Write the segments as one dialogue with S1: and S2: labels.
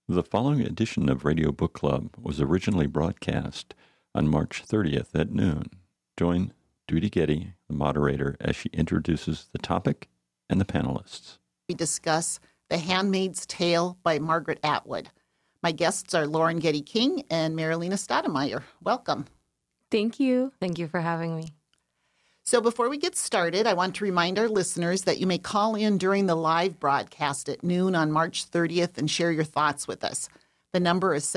S1: The following edition of Radio Book Club was originally broadcast on March 30th at noon. Join Judy Getty, the moderator, as she introduces the topic and the panelists.
S2: We discuss The Handmaid's Tale by Margaret Atwood. My guests are Lauren Getty King and Marilena Stoudemire. Welcome.
S3: Thank you.
S4: Thank you for having me.
S2: So before we get started, I want to remind our listeners that you may call in during the live broadcast at noon on March 30th and share your thoughts with us. The number is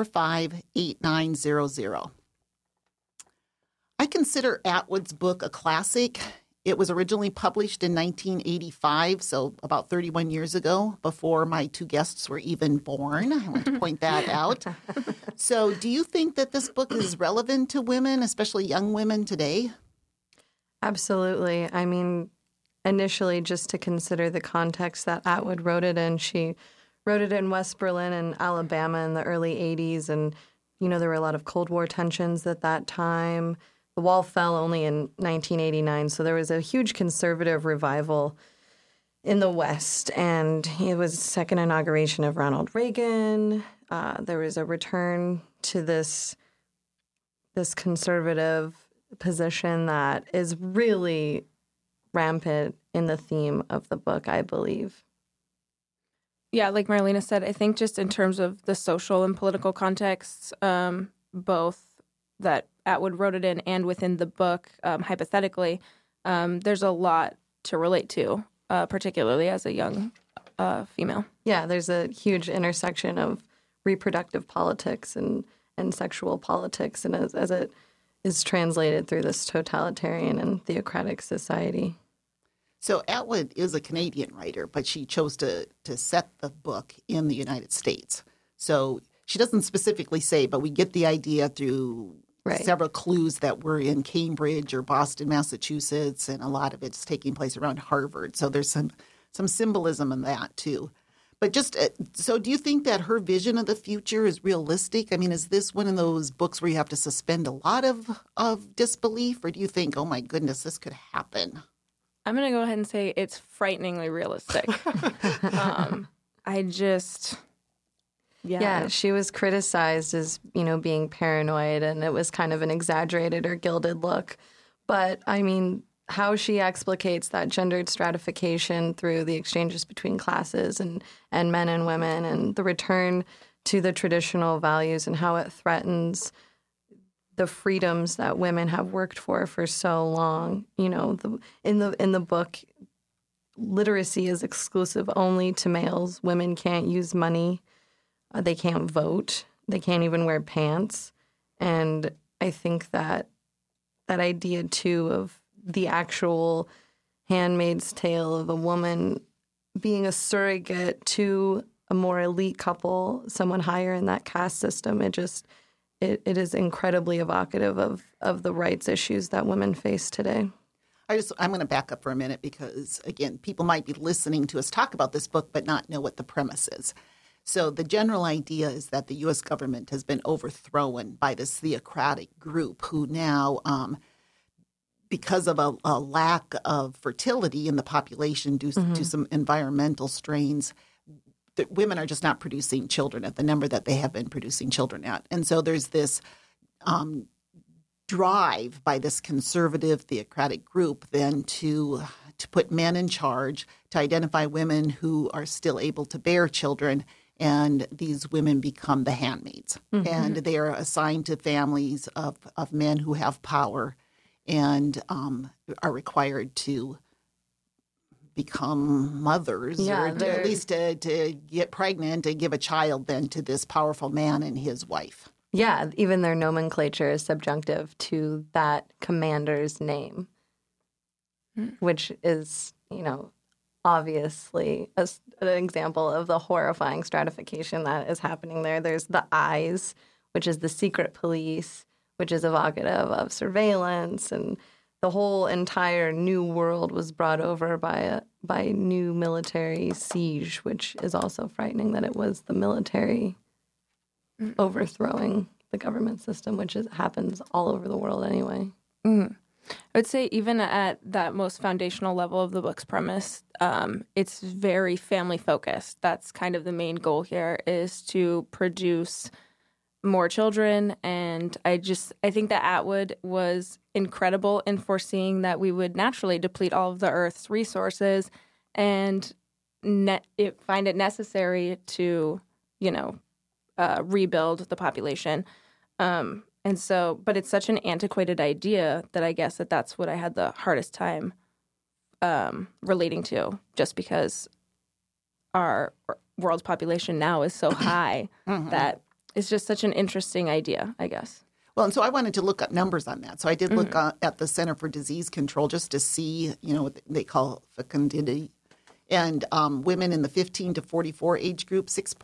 S2: 745-8900. I consider Atwood's book a classic. It was originally published in 1985, so about 31 years ago, before my two guests were even born. I want to point that out. So do you think that this book is relevant to women, especially young women today?
S4: Absolutely. I mean, initially, just to consider the context that Atwood wrote it in, she wrote it in West Berlin and Alabama in the early 80s. And, you know, there were a lot of Cold War tensions at that time. The wall fell only in 1989. So there was a huge conservative revival in the West. And it was the second inauguration of Ronald Reagan. There was a return to this conservative position that is really rampant in the theme of the book, I believe.
S3: Yeah, like Marilena said, I think just in terms of the social and political contexts, both that Atwood wrote it in and within the book, hypothetically, there's a lot to relate to, particularly as a young female.
S4: Yeah, there's a huge intersection of reproductive politics and sexual politics, and as it is translated through this totalitarian and theocratic society.
S2: So Atwood is a Canadian writer, but she chose to set the book in the United States. So she doesn't specifically say, but we get the idea through several clues that were in Cambridge or Boston, Massachusetts, and a lot of it's taking place around Harvard. So there's some symbolism in that too. But just so do you think that her vision of the future is realistic? I mean, is this one of those books where you have to suspend a lot of disbelief? Or do you think, oh, my goodness, this could happen?
S3: I'm going to go ahead and say it's frighteningly realistic.
S4: Yeah, she was criticized as, you know, being paranoid, and it was kind of an exaggerated or gilded look. But, I mean, how she explicates that gendered stratification through the exchanges between classes and men and women, and the return to the traditional values and how it threatens the freedoms that women have worked for so long. You know, in the book, literacy is exclusive only to males. Women can't use money. They can't vote. They can't even wear pants. And I think that idea, too, of the actual Handmaid's Tale of a woman being a surrogate to a more elite couple, someone higher in that caste system, it is incredibly evocative of the rights issues that women face today.
S2: I'm going to back up for a minute because, again, people might be listening to us talk about this book but not know what the premise is. So the general idea is that the U.S. government has been overthrown by this theocratic group who now because of a lack of fertility in the population due to some environmental strains, that women are just not producing children at the number that they have been producing children at. And so there's this drive by this conservative theocratic group then to put men in charge, to identify women who are still able to bear children, and these women become the handmaids. Mm-hmm. And they are assigned to families of men who have power and are required to become mothers, or at least to get pregnant and give a child then to this powerful man and his wife.
S4: Yeah, even their nomenclature is subjunctive to that commander's name, which is, you know, obviously an example of the horrifying stratification that is happening there. There's the eyes, which is the secret police, which is evocative of surveillance, and the whole entire new world was brought over by new military siege, which is also frightening that it was the military overthrowing the government system, which happens all over the world anyway.
S3: Mm. I would say even at that most foundational level of the book's premise, it's very family focused. That's kind of the main goal here, is to produce more children. And I think that Atwood was incredible in foreseeing that we would naturally deplete all of the Earth's resources and find it necessary to, rebuild the population. And so, but it's such an antiquated idea that I guess that's what I had the hardest time relating to, just because our world's population now is so high that it's just such an interesting idea, I guess.
S2: Well, and so I wanted to look up numbers on that. So I did look at the Center for Disease Control just to see, what they call fecundity. And women in the 15 to 44 age group,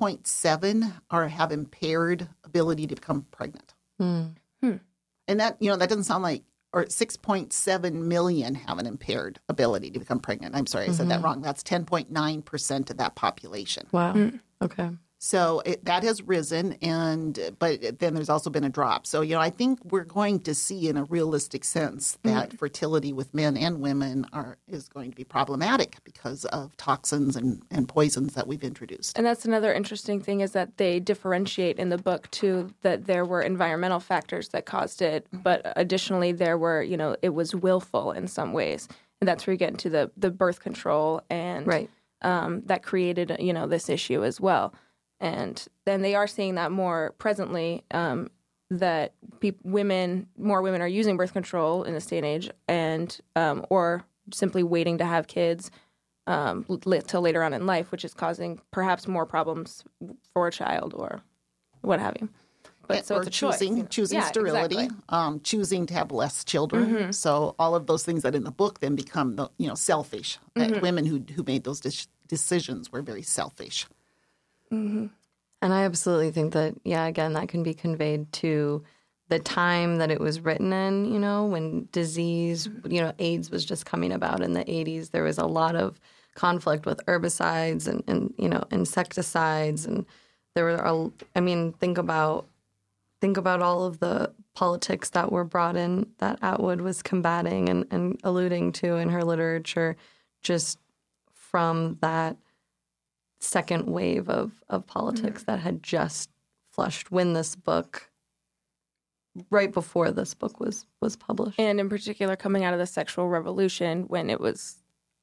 S2: 6.7 have impaired ability to become pregnant. And that, that doesn't sound like, or 6.7 million have an impaired ability to become pregnant. I'm sorry, I said that wrong. That's 10.9% of that population.
S4: Wow. Okay.
S2: So that has risen, but then there's also been a drop. So, I think we're going to see in a realistic sense that fertility with men and women is going to be problematic because of toxins and poisons that we've introduced.
S3: And that's another interesting thing, is that they differentiate in the book, too, that there were environmental factors that caused it. But additionally, there were, it was willful in some ways. And that's where you get into the birth control and that created, this issue as well. And then they are seeing that more presently, that more women are using birth control in this day and age, and or simply waiting to have kids till later on in life, which is causing perhaps more problems for a child or what have you. But so it's a
S2: choosing sterility,
S3: exactly.
S2: Choosing to have less children. So all of those things that in the book then become selfish. Women who made those decisions were very selfish.
S4: And I absolutely think that, again, that can be conveyed to the time that it was written in, when disease, AIDS was just coming about in the 80s. There was a lot of conflict with herbicides and insecticides. And there were, think about all of the politics that were brought in that Atwood was combating and alluding to in her literature, just from that second wave of politics that had just flushed when this book, right before this book was published.
S3: And in particular, coming out of the sexual revolution, when it was,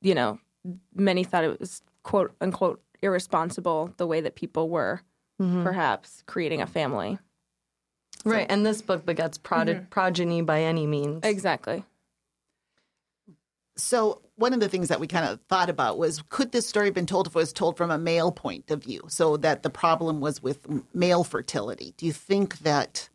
S3: many thought it was, quote unquote, irresponsible the way that people were perhaps creating a family.
S4: Right. And this book begets progeny by any means.
S3: Exactly.
S2: So one of the things that we kind of thought about was, could this story have been told if it was told from a male point of view, so that the problem was with male fertility? Do you think that,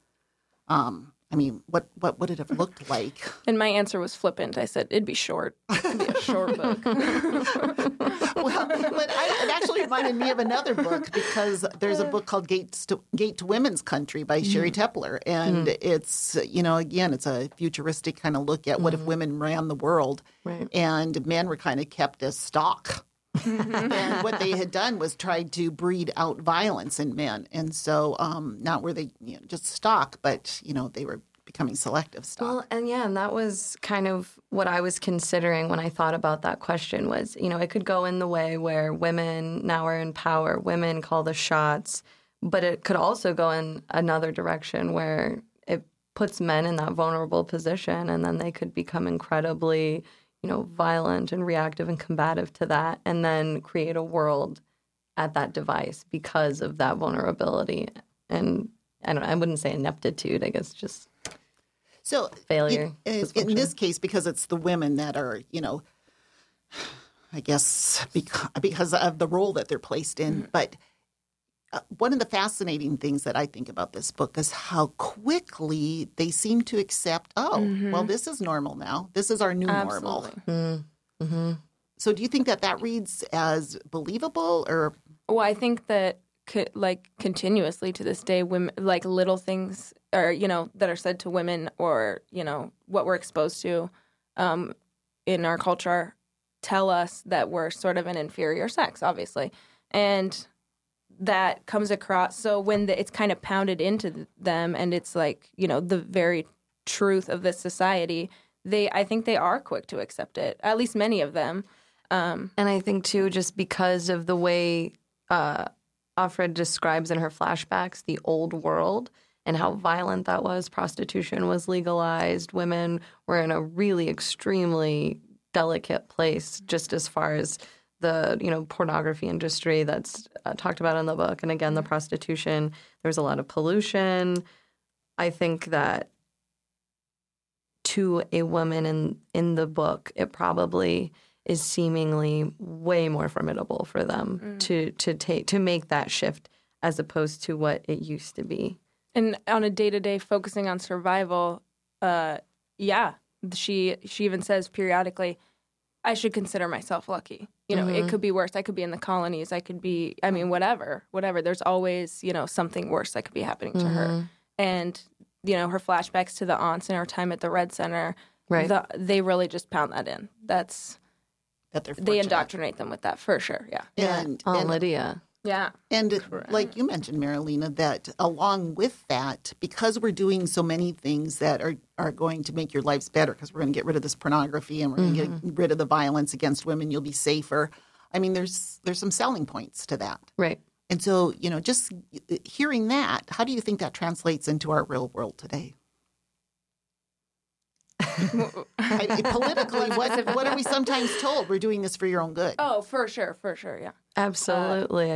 S2: what would it have looked like?
S3: And my answer was flippant. I said, it'd be short. It'd be a short book.
S2: Well, but it actually reminded me of another book, because there's a book called Gate to Women's Country by Sherry Tepler. And it's, again, it's a futuristic kind of look at what if women ran the world and men were kind of kept as stock. And what they had done was tried to breed out violence in men. And so not were they just stock, but, they were becoming selective stock.
S4: Well, and that was kind of what I was considering when I thought about that question was, it could go in the way where women now are in power, women call the shots, but it could also go in another direction where it puts men in that vulnerable position, and then they could become incredibly, violent and reactive and combative to that, and then create a world at that device because of that vulnerability. And I wouldn't say ineptitude, I guess just failure.
S2: In this case, because it's the women that are, I guess because of the role that they're placed in. But one of the fascinating things that I think about this book is how quickly they seem to accept, well, this is normal now. This is our new normal. So do you think that reads as believable, or?
S3: Well, I think that continuously to this day, women, little things are, that are said to women, or, what we're exposed to in our culture tell us that we're sort of an inferior sex, obviously. And that comes across. So when it's kind of pounded into them, and it's the very truth of this society, I think they are quick to accept it, at least many of them.
S4: And I think, too, just because of the way Offred describes in her flashbacks the old world and how violent that was, prostitution was legalized, women were in a really extremely delicate place just as far as the, pornography industry that's talked about in the book. And again, the prostitution, there's a lot of pollution. I think that to a woman in the book, it probably is seemingly way more formidable for them to make that shift as opposed to what it used to be.
S3: And on a day-to-day focusing on survival, she even says periodically, I should consider myself lucky. It could be worse. I could be in the colonies. I could be, whatever. There's always, something worse that could be happening to her. And, her flashbacks to the aunts and her time at the Red Center, right. They really just pound that in. They indoctrinate them with that for sure. Yeah.
S2: And
S4: Aunt Lydia.
S3: Yeah.
S2: And like you mentioned, Marilena, that along with that, because we're doing so many things that are going to make your lives better, because we're going to get rid of this pornography and we're going to get rid of the violence against women, you'll be safer. There's some selling points to that.
S4: Right.
S2: And so, just hearing that, how do you think that translates into our real world today? Politically, what are we sometimes told? We're doing this for your own good.
S3: Oh, for sure, yeah.
S4: Absolutely.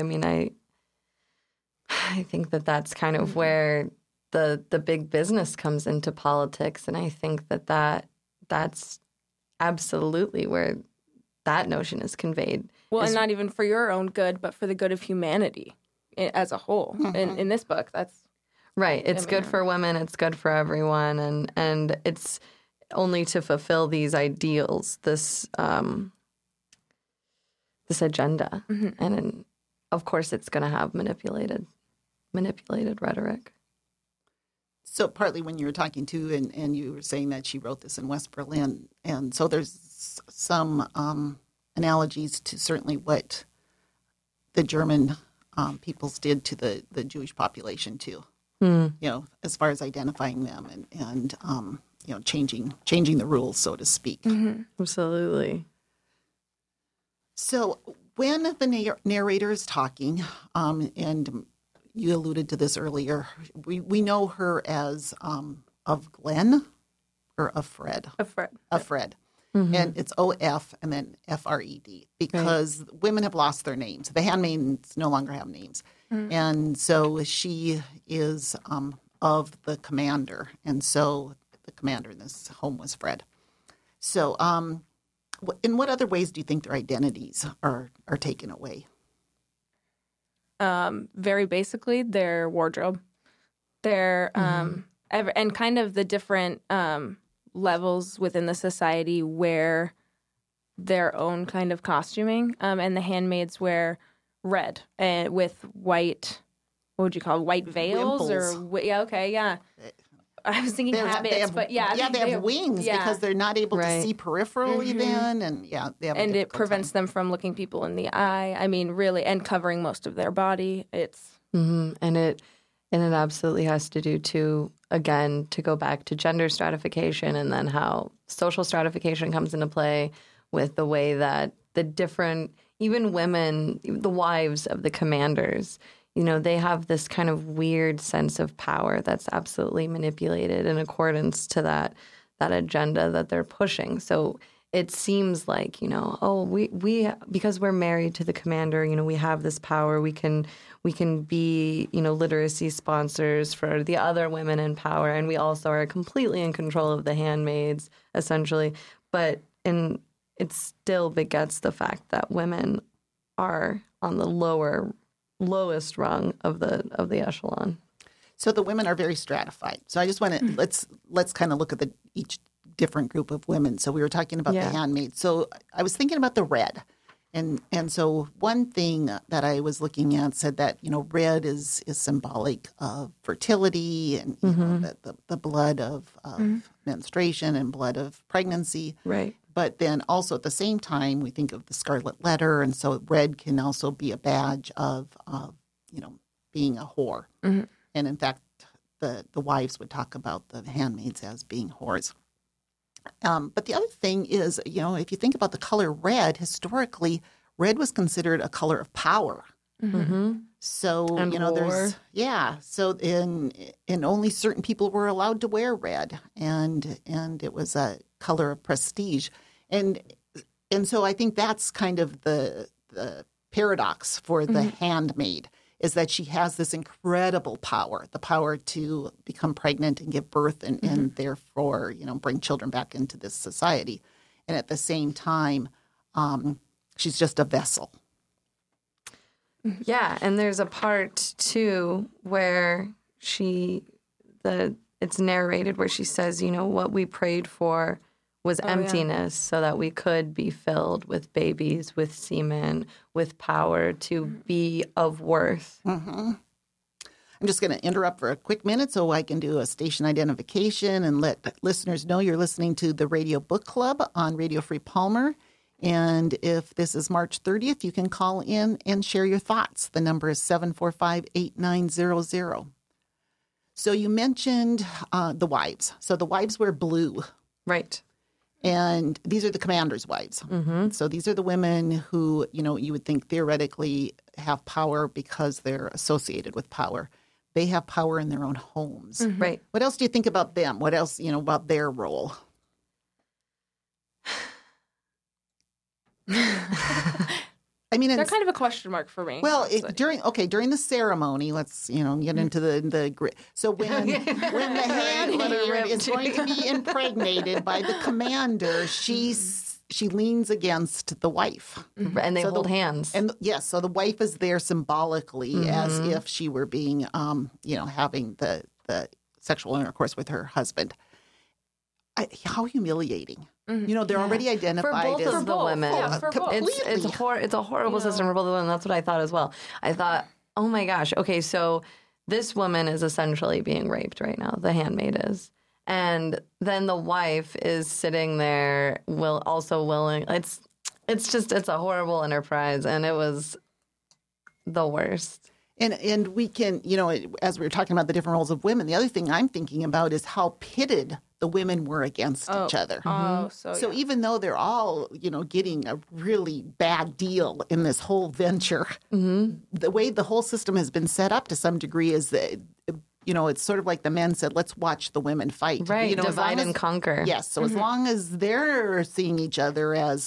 S4: I think that's kind of where the big business comes into politics, and I think that's absolutely where that notion is conveyed.
S3: Well, and not even for your own good, but for the good of humanity as a whole. In this book, that's
S4: right. It's good for women. It's good for everyone, and it's only to fulfill these ideals, this agenda, and of course, it's going to have manipulated rhetoric.
S2: So partly when you were talking to, and you were saying that she wrote this in West Berlin, and so there's some analogies to certainly what the German peoples did to the Jewish population too. As far as identifying them and changing the rules, so to speak.
S4: Absolutely.
S2: So when the narrator is talking, and you alluded to this earlier, we know her as of Glen or of Fred. Of Fred. And it's O-F and then F-R-E-D because women have lost their names. The handmaids no longer have names. And so she is of the commander. And so the commander in this home was Fred. So in what other ways do you think their identities are taken away?
S3: Very basically, their wardrobe. Their and kind of the different levels within the society wear their own kind of costuming, and the handmaids wear red and with white. What would you call it? White veils
S2: Wimples.
S3: I was thinking habits, but they have
S2: wings because they're not able to see peripherally then, and they have
S3: and it prevents them from looking people in the eye. Really, and covering most of their body. It's
S4: and it absolutely has to do too. Again, to go back to gender stratification and then how social stratification comes into play with the way that the different, even women, the wives of the commanders, they have this kind of weird sense of power that's absolutely manipulated in accordance to that agenda that they're pushing. So it seems like, we because we're married to the commander, we have this power. We can be, literacy sponsors for the other women in power, and we also are completely in control of the handmaids, essentially. But it still begets the fact that women are on the lowest rung of the echelon.
S2: So the women are very stratified. So I just want to let's kind of look at each different group of women. So we were talking about the handmaids. So I was thinking about the red. And so one thing that I was looking at said that, red is symbolic of fertility and the blood of menstruation and blood of pregnancy.
S4: Right.
S2: But then also at the same time, we think of the scarlet letter. And so red can also be a badge of being a whore. And in fact, the wives would talk about the handmaids as being whores. But the other thing is, if you think about the color red, historically, red was considered a color of power.
S4: Mm-hmm.
S2: So,
S4: and war.
S2: So and only certain people were allowed to wear red, and it was a color of prestige. And so I think that's kind of the paradox for the handmaid, is that she has this incredible power, the power to become pregnant and give birth and therefore, bring children back into this society. And at the same time, she's just a vessel.
S4: Yeah, and there's a part, too, where it's narrated where she says, what we prayed for was emptiness so that we could be filled with babies, with semen, with power to be of worth.
S2: Mm-hmm. I'm just going to interrupt for a quick minute so I can do a station identification and let listeners know you're listening to the Radio Book Club on Radio Free Palmer. And if this is March 30th, you can call in and share your thoughts. The number is 745-8900. So you mentioned the wives. So the wives wear blue.
S4: Right.
S2: And these are the commander's wives. Mm-hmm. So these are the women who, you would think theoretically have power because they're associated with power. They have power in their own homes.
S4: Mm-hmm. Right.
S2: What else do you think about them? What else, about their role? I mean,
S3: they're kind of a question mark for me.
S2: Well, during the ceremony, let's get into the grid. So when the handmaid is going to be impregnated by the commander, she leans against the wife,
S4: and they hold hands.
S2: And yes, so the wife is there symbolically as if she were being, having the sexual intercourse with her husband. How humiliating. They're already identified
S4: for both of the women.
S3: Yeah, for both.
S4: It's a horrible system for both of the women. That's what I thought as well. I thought, oh my gosh, okay, so this woman is essentially being raped right now. The handmaid is. And then the wife is sitting there, also willing. It's a horrible enterprise, and it was the worst.
S2: And we can, as we were talking about the different roles of women, the other thing I'm thinking about is how pitted the women were against each other. So even though they're all, getting a really bad deal in this whole venture, the way the whole system has been set up to some degree is that, it's sort of like the men said, let's watch the women fight.
S4: Right, divide and conquer.
S2: Yes, so as long as they're seeing each other as,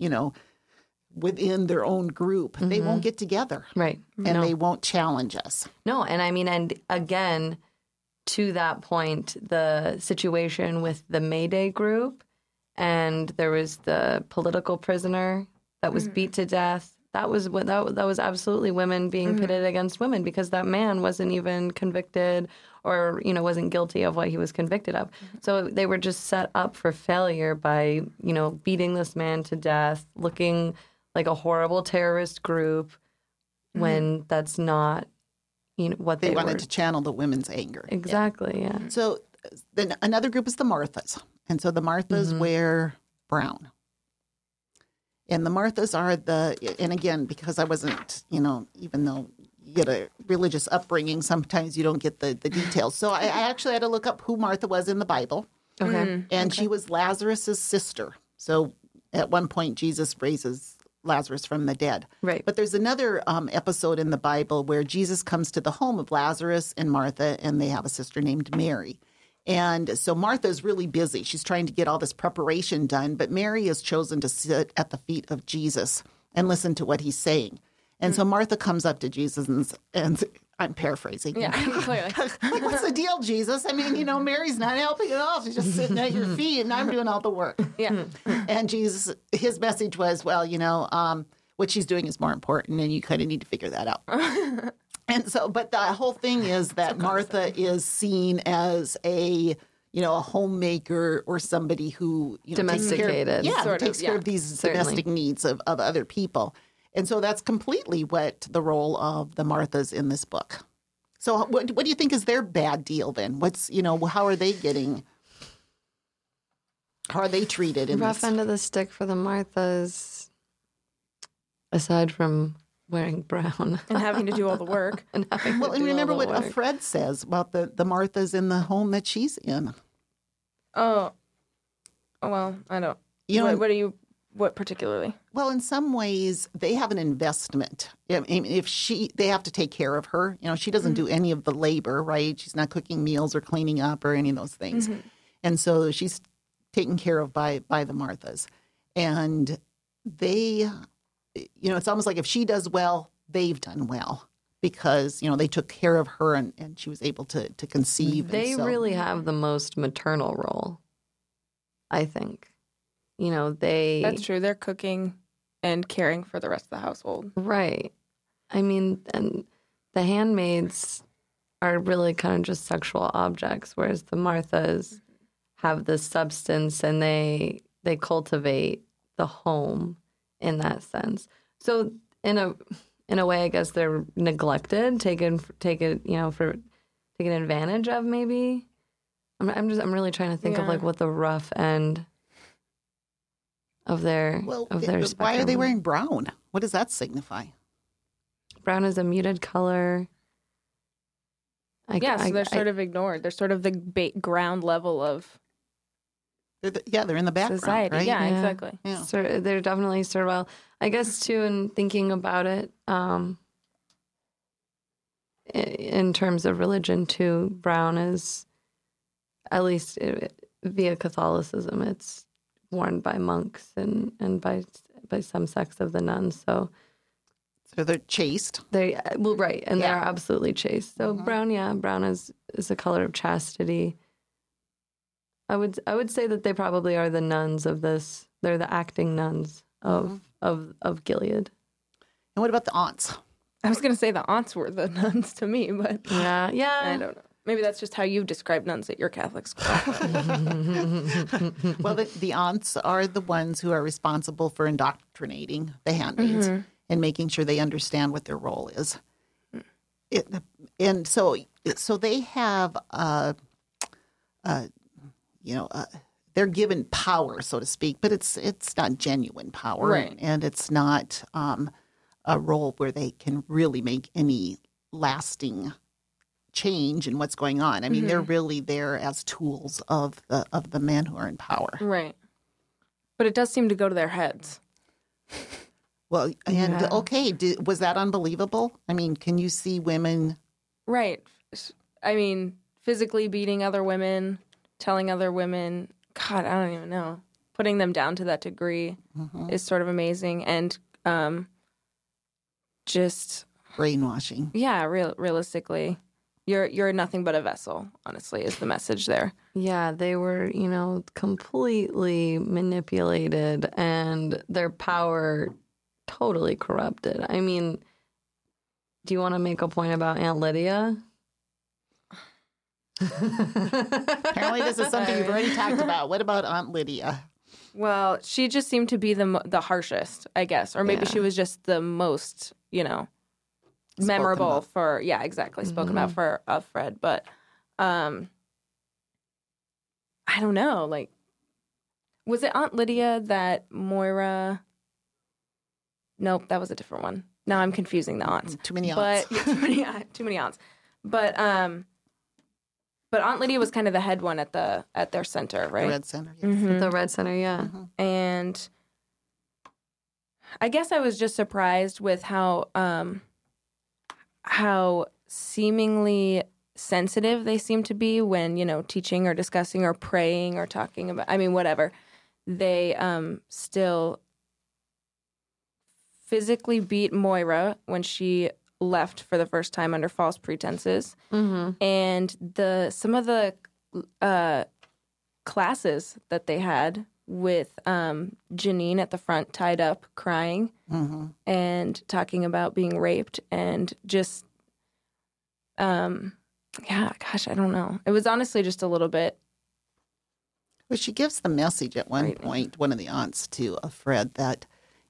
S2: within their own group, they won't get together.
S4: Right.
S2: And they won't challenge us.
S4: No, and I mean, and again, to that point, the situation with the Mayday group, and there was the political prisoner that was beat to death. That was absolutely women being pitted against women because that man wasn't even convicted or, wasn't guilty of what he was convicted of. So they were just set up for failure by, beating this man to death, looking like a horrible terrorist group when that's not, what they
S2: wanted to channel the women's anger.
S4: Exactly, yeah.
S2: So then another group is the Marthas. And so the Marthas wear brown. And the Marthas are and again, because I wasn't, even though you get a religious upbringing, sometimes you don't get the details. So I actually had to look up who Martha was in the Bible.
S4: Okay.
S2: And she was Lazarus' sister. So at one point, Jesus raises Lazarus from the dead.
S4: Right.
S2: But there's another episode in the Bible where Jesus comes to the home of Lazarus and Martha, and they have a sister named Mary. And so Martha is really busy. She's trying to get all this preparation done, but Mary has chosen to sit at the feet of Jesus and listen to what he's saying. And so Martha comes up to Jesus and I'm paraphrasing.
S3: Yeah, clearly.
S2: Like, what's the deal, Jesus? I mean, Mary's not helping at all. She's just sitting at your feet and I'm doing all the work.
S3: Yeah.
S2: And Jesus, his message was, well, what she's doing is more important and you kind of need to figure that out. And so, but the whole thing is that Martha is seen as a homemaker or somebody who
S4: domesticated.
S2: takes care of these domestic needs of other people. And so that's completely what the role of the Marthas in this book. So what do you think is their bad deal then? How are they treated in
S4: rough
S2: this?
S4: End of the stick for the Marthas, aside from wearing brown
S3: and having to do all the work.
S2: And remember what Fred says about the Marthas in the home that she's in.
S3: Oh Well, I don't.
S2: You know,
S3: what particularly?
S2: Well, in some ways, they have an investment. I mean, they have to take care of her. You know, she doesn't do any of the labor, right? She's not cooking meals or cleaning up or any of those things. And so she's taken care of by the Marthas. And they, you know, it's almost like if she does well, they've done well because, you know, they took care of her and she was able to conceive.
S4: They really have the most maternal role, I think. You know,
S3: That's true. They're cooking and caring for the rest of the household.
S4: Right. I mean, and the handmaids are really kind of just sexual objects, whereas the Marthas have this substance and they cultivate the home in that sense. So in a way, I guess they're neglected, taken advantage of. Maybe I'm really trying to think of like what the rough end of their spectrum.
S2: Why are they wearing brown? What does that signify?
S4: Brown is a muted color.
S3: So they're sort of ignored. They're sort of the ground level of.
S2: They're in the background,
S3: society.
S2: right?
S3: Yeah, exactly.
S4: Yeah. So they're definitely servile. I guess too, in thinking about it, in terms of religion too, brown is, at least via Catholicism, it's worn by monks and by some sects of the nuns. So
S2: they're chaste.
S4: They're absolutely chaste. So brown is a color of chastity. I would say that they probably are the nuns of this. They're the acting nuns of Gilead.
S2: And what about the aunts?
S3: I was going to say the aunts were the nuns to me, but
S4: yeah,
S3: I don't know. Maybe that's just how you describe nuns at your Catholic school.
S2: Well, the aunts are the ones who are responsible for indoctrinating the handmaids and making sure they understand what their role is. And so they have, they're given power, so to speak, but it's not genuine power,
S3: right?
S2: And it's not a role where they can really make any lasting change in what's going on. I mean, they're really there as tools of the men who are in power.
S3: Right. But it does seem to go to their heads.
S2: Well, and okay, was that unbelievable? I mean, can you see women?
S3: Right. I mean, physically beating other women, telling other women, God, I don't even know. Putting them down to that degree is sort of amazing. And just
S2: brainwashing.
S3: Yeah, realistically. You're nothing but a vessel, honestly, is the message there.
S4: Yeah, they were, completely manipulated and their power totally corrupted. I mean, do you want to make a point about Aunt Lydia?
S2: Apparently this is something you've already talked about. What about Aunt Lydia?
S3: Well, she just seemed to be the harshest, I guess. Or maybe she was just the most, memorable for spoken about for Fred, but I don't know, like, was it Aunt Lydia that Moira? Nope, that was a different one. Now I'm confusing the aunts.
S2: Too many aunts.
S3: Too many aunts. But Aunt Lydia was kind of the head one at their center, right?
S2: The Red Center, yes.
S4: The Red Center, yeah.
S3: And I guess I was just surprised with how seemingly sensitive they seem to be when, teaching or discussing or praying or talking about, whatever. They still physically beat Moira when she left for the first time under false pretenses. And some of the classes that they had with Janine at the front tied up crying and talking about being raped and just I don't know. It was honestly just a little bit.
S2: Well, she gives the message at one point, one of the aunts to Fred, that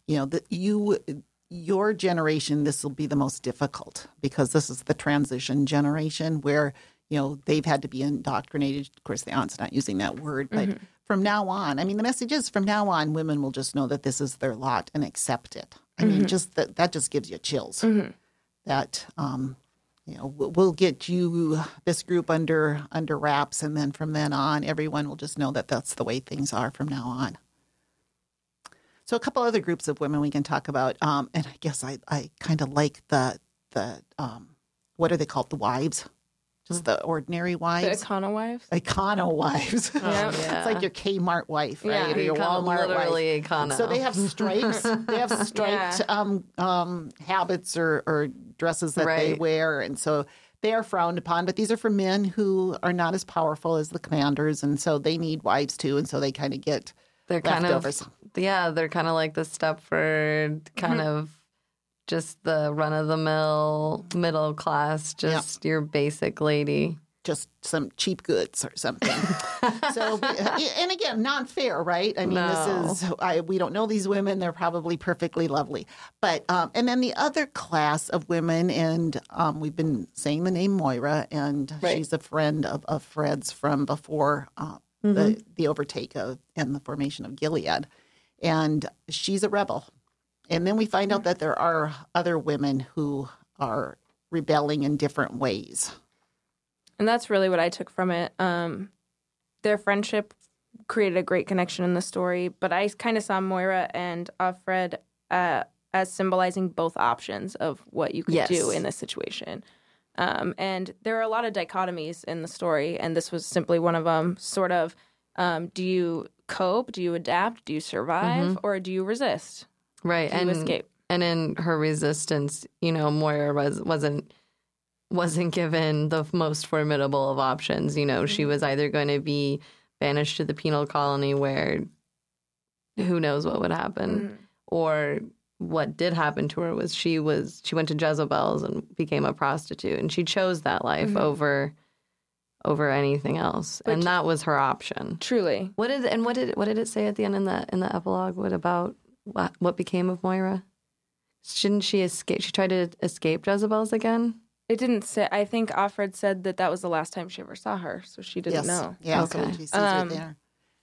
S2: your generation, this will be the most difficult because this is the transition generation where they've had to be indoctrinated. Of course, the aunt's not using that word, but from now on, the message is from now on, women will just know that this is their lot and accept it. I mean, just that just gives you chills. That we'll get you this group under wraps, and then from then on, everyone will just know that that's the way things are from now on. So a couple other groups of women we can talk about, and I guess I kind of like the what are they called? The wives, just the ordinary wives.
S3: The Econo wives.
S2: Econo wives.
S4: Yeah.
S2: It's like your Kmart wife, right?
S4: Yeah,
S2: or your Walmart
S4: literally
S2: wife.
S4: Econo.
S2: So they have stripes. They have striped habits or dresses that they wear, and so they are frowned upon. But these are for men who are not as powerful as the commanders, and so they need wives too, and so they kind of get leftovers.
S4: They're kind of like the Stepford kind of just the run-of-the-mill middle class, just your basic lady.
S2: Just some cheap goods or something. So, and again, not fair, right? I mean, we don't know these women. They're probably perfectly lovely. But, and then the other class of women, and we've been saying the name Moira, and she's a friend of Fred's from before the overtake and the formation of Gilead. And she's a rebel. And then we find out that there are other women who are rebelling in different ways.
S3: And that's really what I took from it. Their friendship created a great connection in the story, but I kind of saw Moira and Offred as symbolizing both options of what you could do in this situation. And there are a lot of dichotomies in the story, and this was simply one of them. Sort of, do you cope? Do you adapt? Do you survive? Or do you resist?
S4: Right.
S3: Do you escape?
S4: And in her resistance, Moira wasn't given the most formidable of options. She was either going to be banished to the penal colony where who knows what would happen, or what did happen to her was she went to Jezebel's and became a prostitute, and she chose that life over anything else, and that was her option.
S3: Truly.
S4: What did it say at the end in the epilogue? What became of Moira? Shouldn't she escape? She tried to escape Jezebel's again.
S3: It didn't say. I think Offred said that was the last time she ever saw her, so she didn't know.
S2: Yeah, okay. So she sees her there.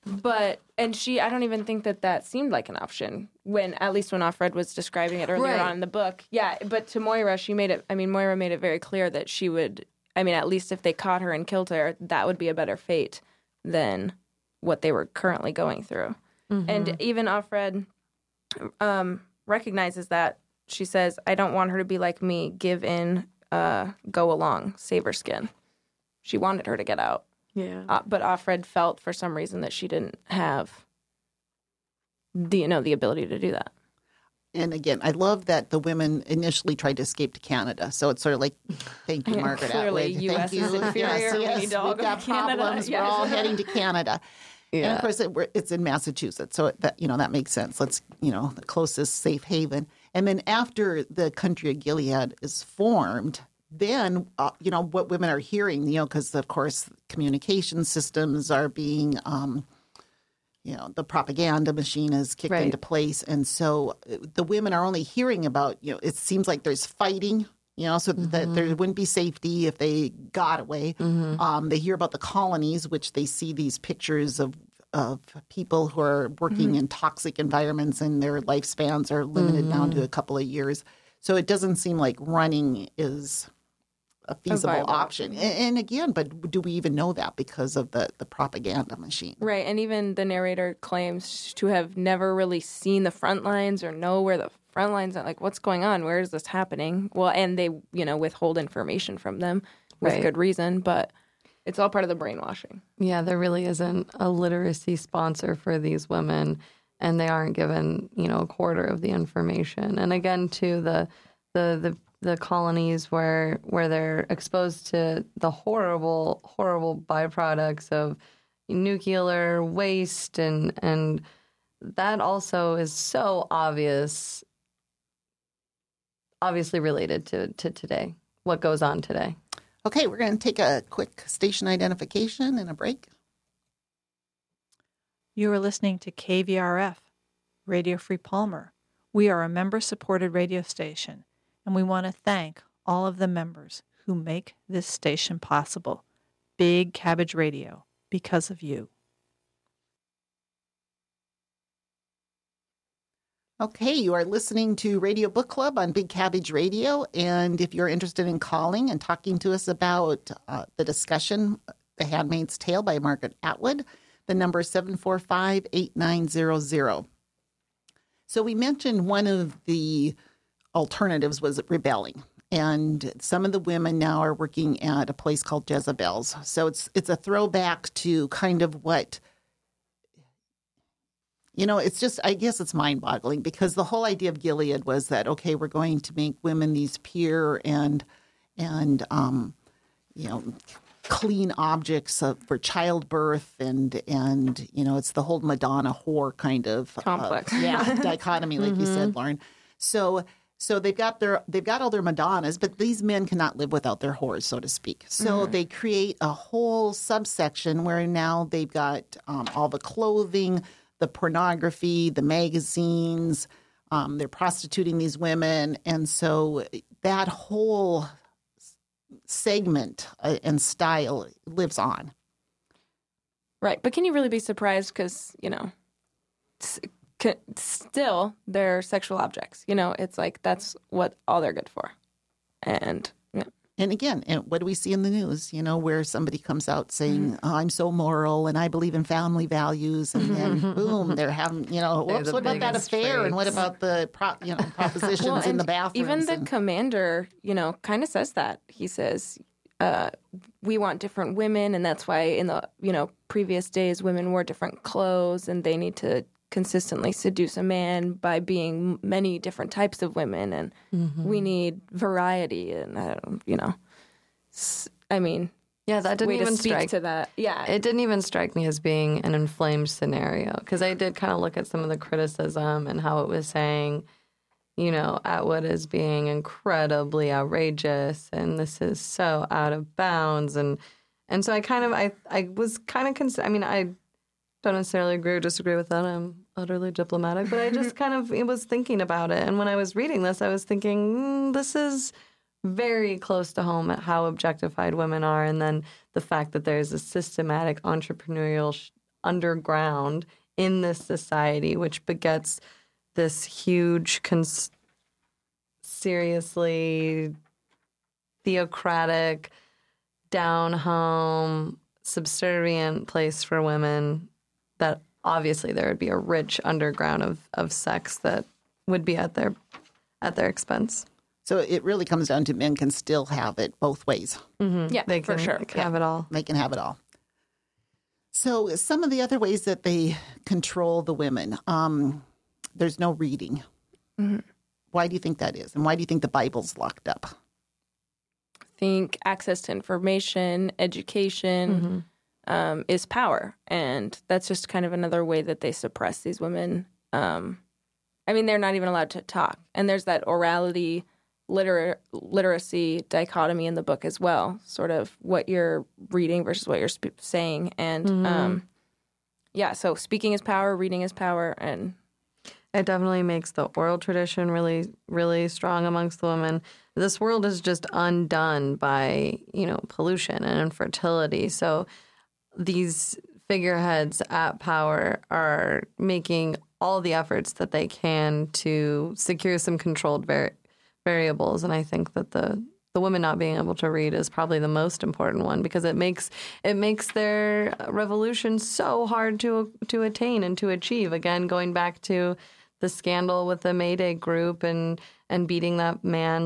S3: I don't even think that seemed like an option at least when Offred was describing it earlier on in the book. Yeah, but to Moira, Moira made it very clear that she would, at least if they caught her and killed her, that would be a better fate than what they were currently going through. And even Offred recognizes that. She says, I don't want her to be like me, give in, go along, save her skin. She wanted her to get out.
S4: Yeah.
S3: But Offred felt for some reason that she didn't have the ability to do that.
S2: And again, I love that the women initially tried to escape to Canada. So it's sort of like, thank you, Margaret
S3: Atwood. Clearly, U.S. is inferior.
S2: Yes,
S3: we need to all
S2: we've
S3: go
S2: got
S3: to Canada.
S2: problems. We're all heading to Canada. Yeah. And of course, it's in Massachusetts, so that makes sense. Let's the closest safe haven. And then after the country of Gilead is formed, then what women are hearing, because of course communication systems are being, the propaganda machine is kicked into place, and so the women are only hearing about it seems like there's fighting. So that there wouldn't be safety if they got away. They hear about the colonies, which they see these pictures of people who are working in toxic environments and their lifespans are limited down to a couple of years. So it doesn't seem like running is a feasible option. And again, but do we even know that because of the propaganda machine? Right.
S3: And even the narrator claims to have never really seen the front lines or know where the front lines are. Like, what's going on? Where is this happening? Well, and they, withhold information from them with good reason, but it's all part of the brainwashing.
S4: Yeah, there really isn't a literacy sponsor for these women, and they aren't given, a quarter of the information. And again, too, the colonies where they're exposed to the horrible, horrible byproducts of nuclear waste, and that also is so obviously related to today, what goes on today.
S2: Okay, we're going to take a quick station identification and a break.
S5: You are listening to KVRF, Radio Free Palmer. We are a member-supported radio station, and we want to thank all of the members who make this station possible. Big Cabbage Radio, because of you.
S2: Okay, you are listening to Radio Book Club on Big Cabbage Radio. And if you're interested in calling and talking to us about the discussion, The Handmaid's Tale by Margaret Atwood, the number is 745-8900. So we mentioned one of the alternatives was rebelling. And some of the women now are working at a place called Jezebel's. So it's a throwback to kind of what, it's just, I guess it's mind-boggling because the whole idea of Gilead was that, okay, we're going to make women these pure and clean objects for childbirth and it's the whole Madonna whore kind of
S3: complex,
S2: dichotomy, like you said, Lauren. So they've got all their Madonnas, but these men cannot live without their whores, so to speak. So they create a whole subsection where now they've got all the clothing, the pornography, the magazines. They're prostituting these women, and so that whole segment and style lives on.
S3: Right, but can you really be surprised? Because still they're sexual objects. It's like that's what all they're good for. And
S2: again, what do we see in the news? Where somebody comes out saying, I'm so moral and I believe in family values, and then boom, they're having, whoops, what about that affair?
S4: Traits.
S2: And what about the propositions in the bathrooms?
S3: Even the commander, kind of says that. He says, we want different women, and that's why in the previous days women wore different clothes, and they need to consistently seduce a man by being many different types of women, and we need variety. And
S4: that didn't even strike
S3: to that. Yeah,
S4: it didn't even strike me as being an inflamed scenario, because I did kind of look at some of the criticism and how it was saying, Atwood is being incredibly outrageous, and this is so out of bounds, and so I was kind of I don't necessarily agree or disagree with that. I'm utterly diplomatic, but I just was thinking about it. And when I was reading this, I was thinking, this is very close to home at how objectified women are. And then the fact that there's a systematic entrepreneurial underground in this society, which begets this huge, seriously theocratic, down-home, subservient place for women, that obviously there would be a rich underground of sex that would be at their expense.
S2: So it really comes down to men can still have it both ways.
S3: Mm-hmm. Yeah,
S4: they can,
S3: for sure.
S4: They can have it all.
S2: They can have it all. So some of the other ways that they control the women, there's no reading. Mm-hmm. Why do you think that is? And why do you think the Bible's locked up?
S3: I think access to information, education, is power. And that's just kind of another way that they suppress these women. They're not even allowed to talk. And there's that orality, literacy dichotomy in the book as well, sort of what you're reading versus what you're saying. And so speaking is power, reading is power. And
S4: it definitely makes the oral tradition really, really strong amongst the women. This world is just undone by, pollution and infertility. So these figureheads at power are making all the efforts that they can to secure some controlled variables. And I think that the women not being able to read is probably the most important one, because it makes their revolution so hard to attain and to achieve. Again, going back to the scandal with the Mayday group and beating that man,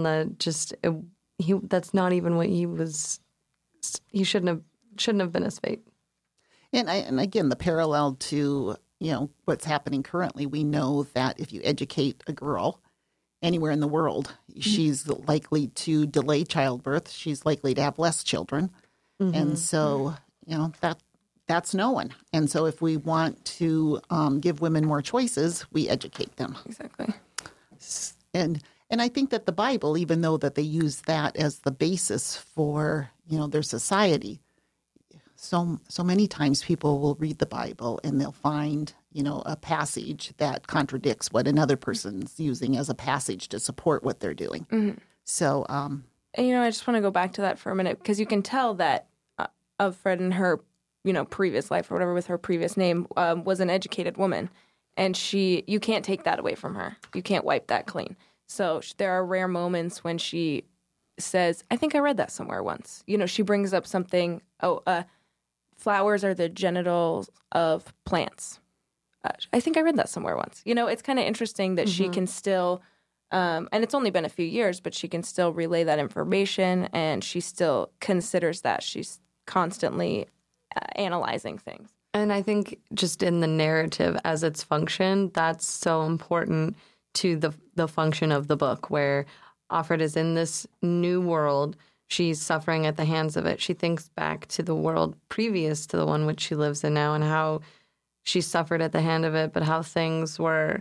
S4: that's not even what he was. He shouldn't have been his fate.
S2: And again, the parallel to, what's happening currently, we know that if you educate a girl anywhere in the world, she's likely to delay childbirth. She's likely to have less children. Mm-hmm. And so, that's known. And so if we want to give women more choices, we educate them.
S3: Exactly.
S2: And I think that the Bible, even though that they use that as the basis for, their society, so many times people will read the Bible and they'll find, a passage that contradicts what another person's using as a passage to support what they're doing. Mm-hmm. So,
S3: I just want to go back to that for a minute, because you can tell that of Fred and her, previous life or whatever with her previous name was an educated woman. And you can't take that away from her. You can't wipe that clean. So there are rare moments when she says, I think I read that somewhere once. She brings up something, flowers are the genitals of plants. I think I read that somewhere once. It's kind of interesting that she can still, and it's only been a few years, but she can still relay that information, and she still considers that. She's constantly analyzing things.
S4: And I think just in the narrative as its function, that's so important to the function of the book, where Offred is in this new world. She's suffering at the hands of it. She thinks back to the world previous to the one which she lives in now and how she suffered at the hand of it, but how things were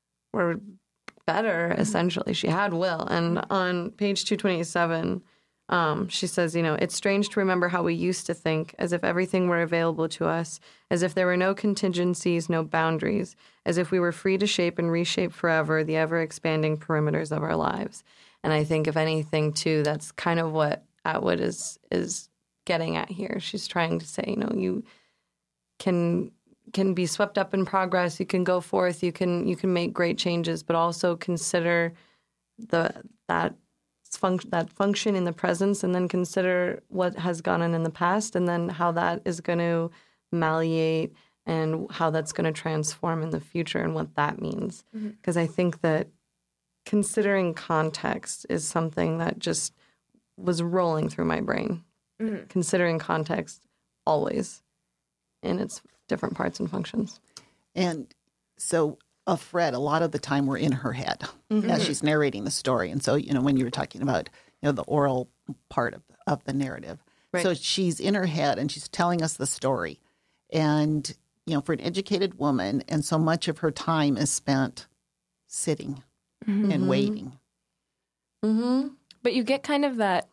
S4: better, essentially. She had will. And on page 227, she says, it's strange to remember how we used to think, as if everything were available to us, as if there were no contingencies, no boundaries, as if we were free to shape and reshape forever the ever-expanding perimeters of our lives. And I think, if anything, too, that's kind of what Atwood is getting at here. She's trying to say, you can be swept up in progress. You can go forth. You can make great changes, but also consider that function in the presence, and then consider what has gone on in the past, and then how that is going to malleate and how that's going to transform in the future and what that means. Because I think that considering context is something that just was rolling through my brain. Considering context always in its different parts and functions.
S2: And so Offred, a lot of the time we're in her head as she's narrating the story. And so, when you were talking about, the oral part of the narrative. Right. So she's in her head and she's telling us the story. And, for an educated woman, and so much of her time is spent sitting and waiting.
S3: But you get kind of that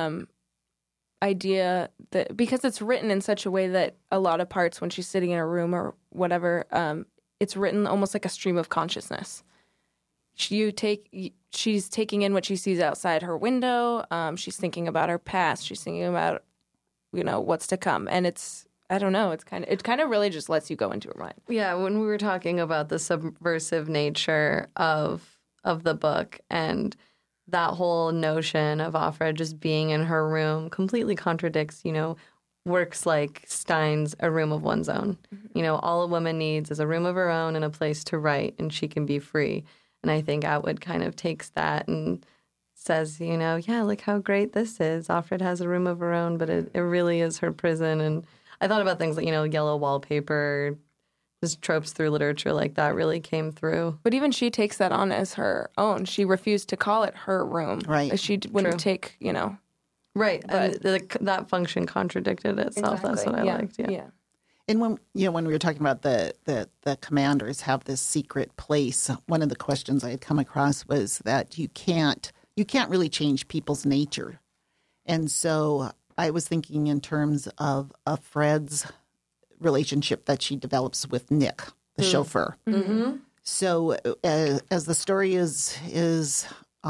S3: idea that, because it's written in such a way that a lot of parts when she's sitting in a room or whatever, it's written almost like a stream of consciousness. She's taking in what she sees outside her window. She's thinking about her past. She's thinking about, what's to come. And I don't know. It kind of really just lets you go into her mind.
S4: Yeah. When we were talking about the subversive nature of the book, and that whole notion of Offred just being in her room completely contradicts, works like Stein's A Room of One's Own. All a woman needs is a room of her own and a place to write, and she can be free. And I think Atwood kind of takes that and says, look how great this is. Offred has a room of her own, but it really is her prison. And I thought about things like, yellow wallpaper, just tropes through literature like that really came through.
S3: But even she takes that on as her own. She refused to call it her room.
S2: Right.
S3: She wouldn't take,
S4: Right, and that function contradicted itself. Exactly. That's what I liked. Yeah.
S2: And when we were talking about the commanders have this secret place, one of the questions I had come across was that you can't really change people's nature, and so I was thinking in terms of Fred's relationship that she develops with Nick, the chauffeur. So as the story is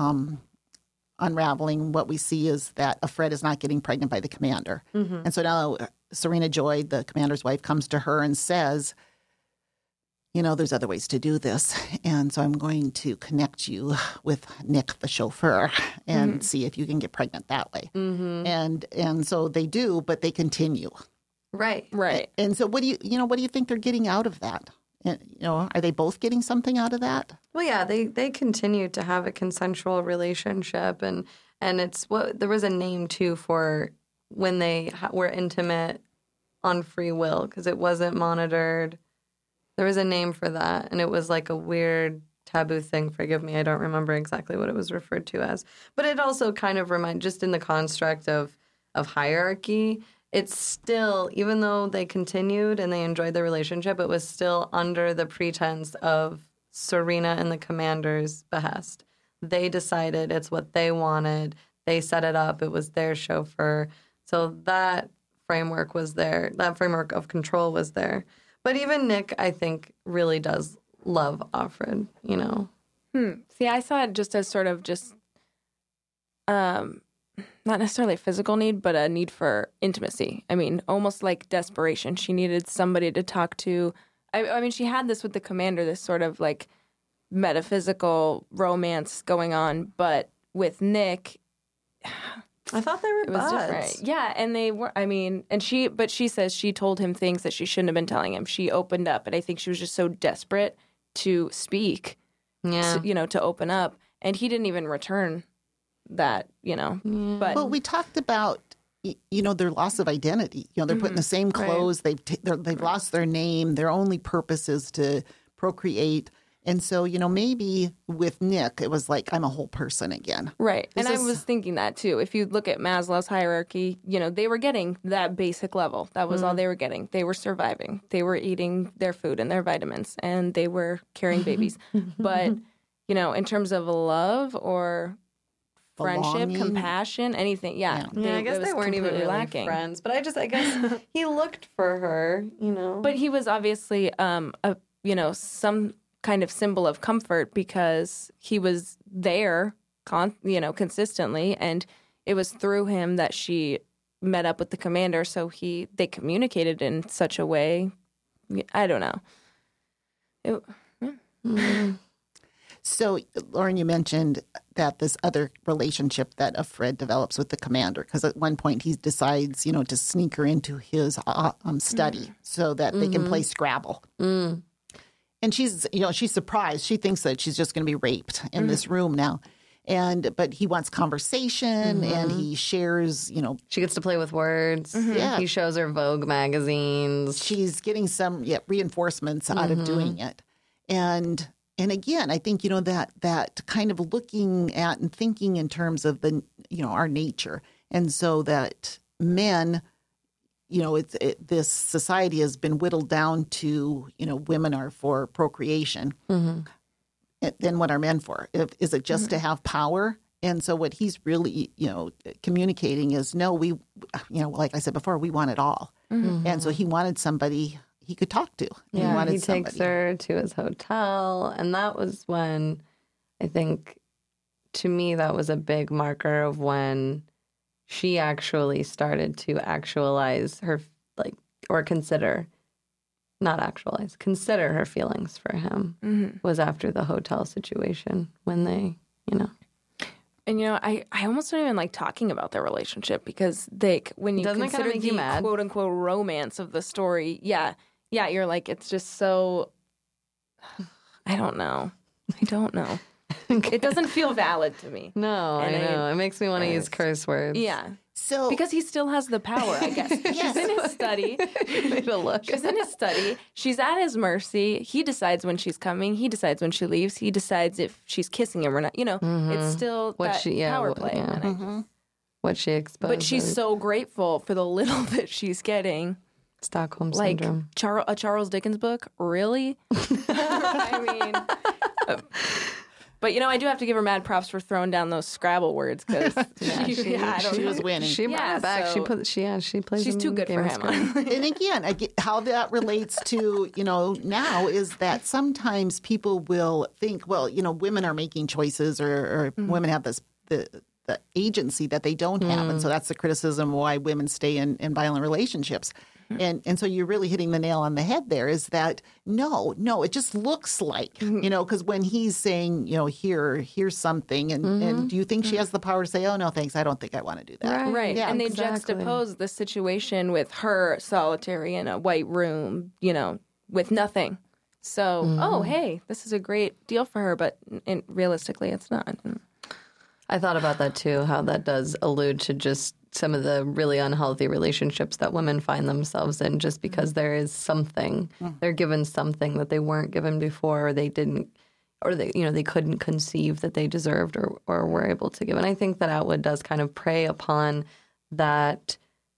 S2: unraveling, what we see is that Offred is not getting pregnant by the commander. And so now Serena Joy, the commander's wife, comes to her and says, there's other ways to do this. And so I'm going to connect you with Nick, the chauffeur, and see if you can get pregnant that way. And so they do, but they continue.
S4: Right.
S2: And so what do you think they're getting out of that? Are they both getting something out of that?
S4: Well, yeah, they continue to have a consensual relationship, and it's there was a name too for when they were intimate on free will, because it wasn't monitored. There was a name for that, and it was like a weird taboo thing. Forgive me, I don't remember exactly what it was referred to as, but it also kind of just in the construct of hierarchy. It's still, even though they continued and they enjoyed their relationship, it was still under the pretense of Serena and the commander's behest. They decided it's what they wanted. They set it up. It was their chauffeur. So that framework was there. That framework of control was there. But even Nick, I think, really does love Offred,
S3: See, I saw it just as sort of just not necessarily a physical need, but a need for intimacy. I mean, almost like desperation. She needed somebody to talk to I mean, she had this with the commander, this sort of like metaphysical romance going on, but with Nick,
S4: I thought they were
S3: it was
S4: buds.
S3: different. Yeah, and they were. I mean, but she says she told him things that she shouldn't have been telling him. She opened up, and I think she was just so desperate to speak, to open up, and he didn't even return that, But
S2: well, we talked about their loss of identity. They're put in the same clothes. Right. They've lost their name. Their only purpose is to procreate. And so, maybe with Nick, it was like, I'm a whole person again.
S3: Right. And I was thinking that too. If you look at Maslow's hierarchy, they were getting that basic level. That was all they were getting. They were surviving. They were eating their food and their vitamins, and they were carrying babies. But, in terms of love or friendship,
S2: belonging,
S3: compassion, anything. Yeah.
S4: I guess they weren't even really lacking. Friends. But I guess he looked for her,
S3: But he was obviously, some kind of symbol of comfort because he was there, consistently, and it was through him that she met up with the commander. So they communicated in such a way. I don't know.
S2: So, Lauren, you mentioned that this other relationship that Fred develops with the commander, because at one point he decides, to sneak her into his study so that they can play Scrabble. And she's surprised. She thinks that she's just going to be raped in this room now. But he wants conversation, and he shares,
S4: She gets to play with words.
S2: Yeah.
S4: He shows her Vogue magazines.
S2: She's getting some reinforcements out of doing it. And again, I think, that kind of looking at and thinking in terms of our nature. And so that men, this society has been whittled down to, women are for procreation. Then what are men for? Is it just to have power? And so what he's really, communicating is, no, we, like I said before, we want it all. And so he wanted somebody he could talk to.
S4: Yeah, he takes her to his hotel. And that was when, I think, to me, that was a big marker of when she actually started to actualize her, consider her feelings for him, was after the hotel situation when they,
S3: And, I almost don't even like talking about their relationship because when you consider the quote-unquote romance of the story, yeah, you're like, it's just so, I don't know. It doesn't feel valid to me.
S4: No, I know. It makes me want to use curse words.
S3: Yeah.
S2: So
S3: because he still has the power, I guess. She's in his study. She's in his study. She's at his mercy. He decides when she's coming. He decides when she leaves. He decides if she's kissing him or not. It's still power play.
S4: Yeah. What she exposes.
S3: But she's so grateful for the little that she's getting.
S4: Stockholm Syndrome.
S3: A Charles Dickens book? Really? I mean... But, I do have to give her mad props for throwing down those Scrabble words because
S2: she was winning.
S4: She brought it back.
S3: So
S4: she plays.
S3: She's too good for him.
S2: And again, how that relates to, now is that sometimes people will think, well, women are making choices or women have the agency that they don't have. And so that's the criticism why women stay in violent relationships. And so you're really hitting the nail on the head there is that, no, it just looks like, because when he's saying, here's something, and do you think she has the power to say, oh, no, thanks, I don't think I want to do that.
S3: Right.
S2: Yeah,
S3: and they juxtapose the situation with her solitary in a white room, with nothing. So, oh, hey, this is a great deal for her, but realistically, it's not.
S4: I thought about that too, how that does allude to just some of the really unhealthy relationships that women find themselves in just because there is something, they're given something that they weren't given before or they didn't, or they couldn't conceive that they deserved or were able to give. And I think that Atwood does kind of prey upon that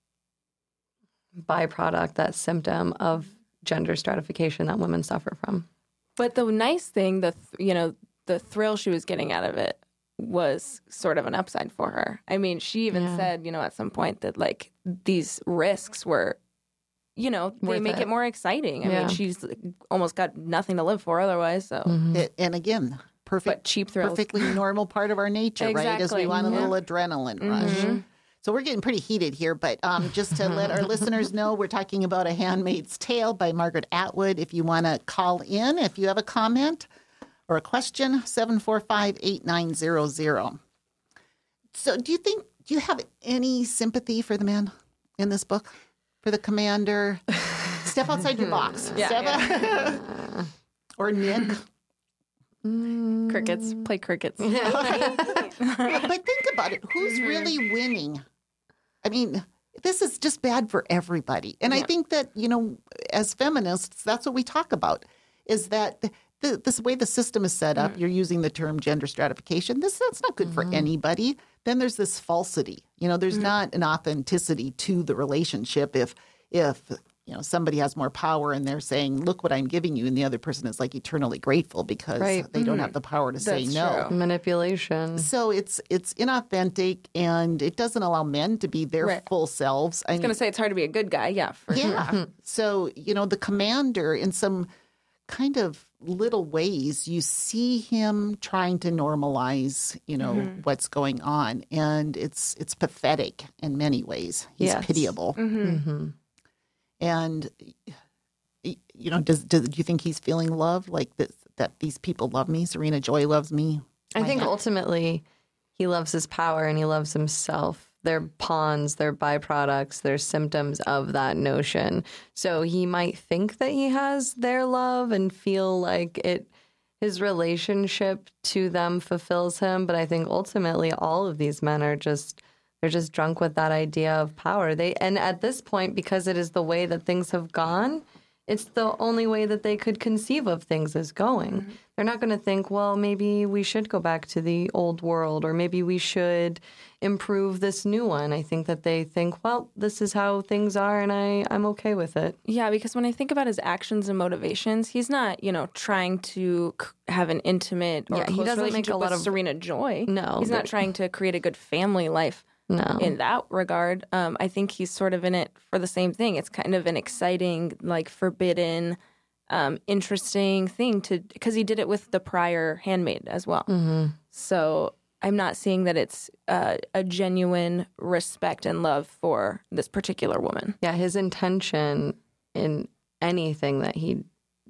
S4: byproduct, that symptom of gender stratification that women suffer from.
S3: But the nice thing, the thrill she was getting out of it was sort of an upside for her. I mean, she even said, at some point that these risks were, they make it more exciting. I mean, she's almost got nothing to live for otherwise. So,
S2: and again,
S3: but cheap thrills,
S2: perfectly normal part of our nature, right? Is we want a little adrenaline rush. So we're getting pretty heated here, but just to let our listeners know, we're talking about A Handmaid's Tale by Margaret Atwood. If you want to call in, if you have a comment or a question, 745-8900. So do you have any sympathy for the men in this book? For the commander? Step outside your box. Or Nick?
S3: Crickets. Play crickets.
S2: But think about it. Who's really winning? I mean, this is just bad for everybody. And I think that, as feminists, that's what we talk about, is that this way the system is set up, you're using the term gender stratification. That's not good for anybody. Then there's this falsity. There's not an authenticity to the relationship if somebody has more power and they're saying, look what I'm giving you, and the other person is like eternally grateful because they don't have the power to say no.
S4: True. Manipulation.
S2: So it's inauthentic, and it doesn't allow men to be their full selves.
S3: I was going to say it's hard to be a good guy. For sure.
S2: So, the commander, in some kind of little ways, you see him trying to normalize, what's going on. And it's pathetic in many ways. He's pitiable. And, do you think he's feeling love? Like that these people love me? Serena Joy loves me?
S4: I think ultimately he loves his power and he loves himself. They're pawns, they're byproducts, they're symptoms of that notion. So he might think that he has their love and feel like his relationship to them fulfills him. But I think ultimately all of these men are they're just drunk with that idea of power. And at this point, because it is the way that things have gone, it's the only way that they could conceive of things as going. They're not going to think, well, maybe we should go back to the old world, or maybe we should improve this new one. I think that they think, well, this is how things are, and I'm okay with it.
S3: Yeah, because when I think about his actions and motivations, he's not, trying to have an intimate or close relationship with Serena Joy.
S4: No.
S3: He's not trying to create a good family life.
S4: No.
S3: In that regard, I think he's sort of in it for the same thing. It's kind of an exciting, forbidden, interesting thing because he did it with the prior handmaid as well. So I'm not seeing that it's a genuine respect and love for this particular woman.
S4: Yeah, his intention in anything that he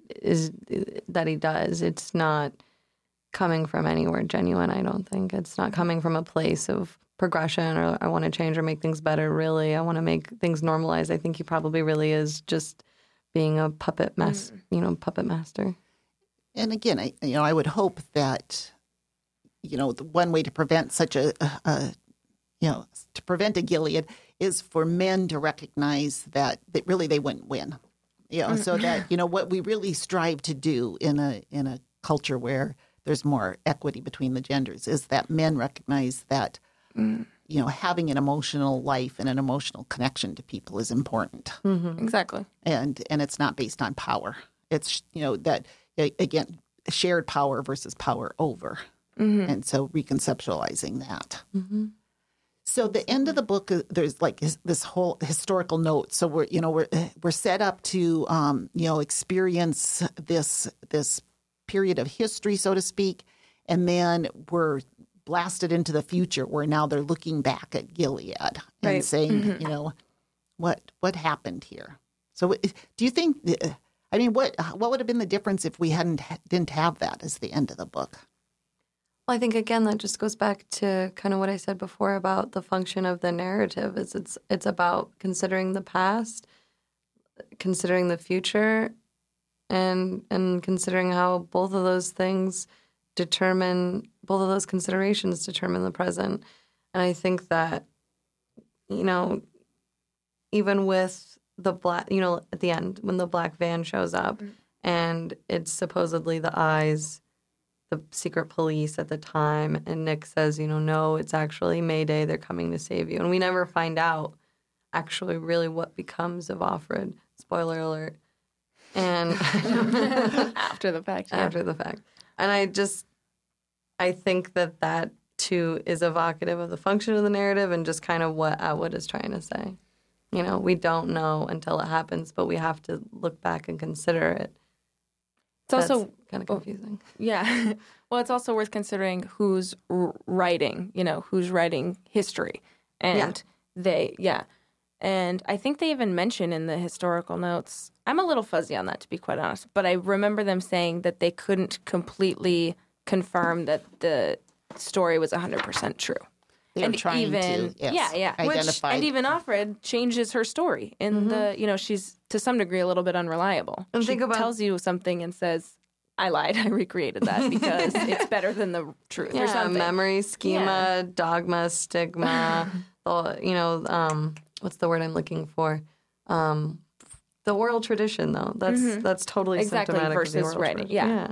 S4: does, it's not coming from anywhere genuine. I don't think it's not coming from a place of progression or I want to change or make things better. Really, I want to make things normalized. I think he probably really is just being a puppet puppet master.
S2: And again, I would hope that the one way to prevent such to prevent a Gilead is for men to recognize that really they wouldn't win. So that what we really strive to do in a culture where there's more equity between the genders is that men recognize that. Having an emotional life and an emotional connection to people is important.
S3: Exactly.
S2: And it's not based on power. It's, that, again, shared power versus power over. And so reconceptualizing that. So the end of the book, there's this whole historical note. So we're set up to, experience this period of history, so to speak. And then we're blasted into the future where now they're looking back at Gilead and saying, what happened here? So do you think, what would have been the difference if we didn't have that as the end of the book?
S4: Well, I think, again, that just goes back to kind of what I said before about the function of the narrative. It's about considering the past, considering the future, and considering how both of those considerations determine the present. And I think that, even with the black, at the end, when the black van shows up and it's supposedly the eyes, the secret police at the time, and Nick says, no, it's actually Mayday, they're coming to save you. And we never find out actually really what becomes of Offred. Spoiler alert. And
S3: after the fact.
S4: And I think that too is evocative of the function of the narrative and just kind of what Atwood is trying to say. We don't know until it happens, but we have to look back and consider it.
S3: It's also
S4: kind of confusing.
S3: Yeah. Well, it's also worth considering who's writing, who's writing history. And And I think they even mention in the historical notes, I'm a little fuzzy on that, to be quite honest, but I remember them saying that they couldn't completely confirm that the story was 100% true.
S2: They were trying to identify.
S3: And even Offred changes her story in the, she's to some degree a little bit unreliable. And she tells you something and says, I lied, I recreated that because it's better than the truth or something.
S4: Memory, schema, dogma, stigma, what's the word I'm looking for? The oral tradition, though. That's totally
S3: exactly
S4: symptomatic
S3: versus
S4: of the oral
S3: writing.
S4: tradition.
S3: Yeah.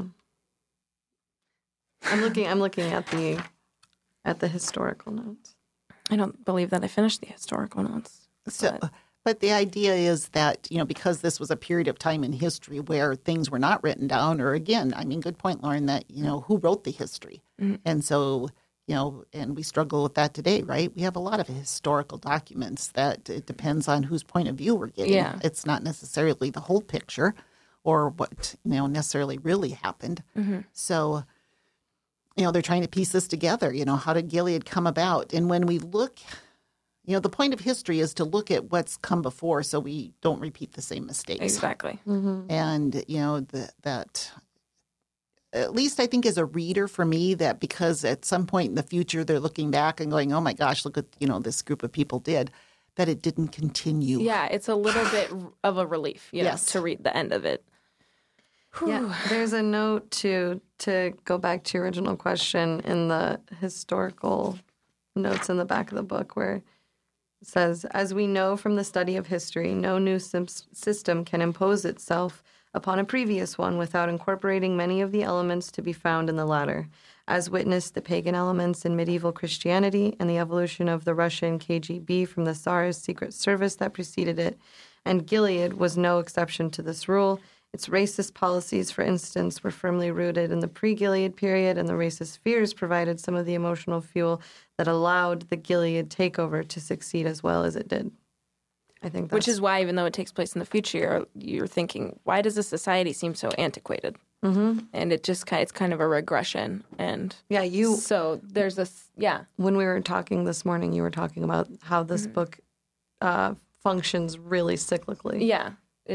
S4: I'm looking at the historical notes.
S3: I don't believe that I finished the historical notes.
S2: But the idea is that, because this was a period of time in history where things were not written down, or again, good point, Lauren, that, who wrote the history? Mm-hmm. And so, and we struggle with that today, right? We have a lot of historical documents that it depends on whose point of view we're getting.
S3: Yeah.
S2: It's not necessarily the whole picture or what, necessarily really happened. Mm-hmm. So, they're trying to piece this together. How did Gilead come about? And when we look, the point of history is to look at what's come before so we don't repeat the same mistakes.
S3: Exactly.
S2: Mm-hmm. And, that at least I think as a reader for me, that because at some point in the future they're looking back and going, oh my gosh, look at, this group of people did, that it didn't continue.
S3: Yeah, it's a little bit of a relief,
S2: yes,
S3: to read the end of it.
S4: Yeah, there's a note to go back to your original question in the historical notes in the back of the book where it says, as we know from the study of history, no new system can impose itself upon a previous one without incorporating many of the elements to be found in the latter, as witnessed the pagan elements in medieval Christianity and the evolution of the Russian KGB from the Tsar's secret service that preceded it. And Gilead was no exception to this rule. Its racist policies, for instance, were firmly rooted in the pre-Gilead period, and the racist fears provided some of the emotional fuel that allowed the Gilead takeover to succeed as well as it did. I think that's...
S3: Which is why, even though it takes place in the future, you're thinking, why does the society seem so antiquated? Mm-hmm. And it's kind of a regression. And so there's this,
S4: When we were talking this morning, you were talking about how this book functions really cyclically.
S3: Yeah.